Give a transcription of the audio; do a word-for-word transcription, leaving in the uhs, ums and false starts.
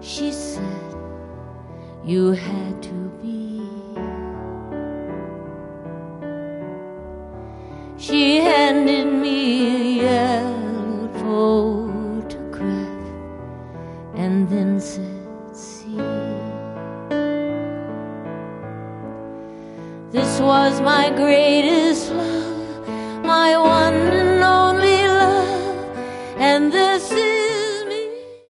she said you had to be. She handed me a yellowed photograph and then said, see, this was my greatest love, my one and only.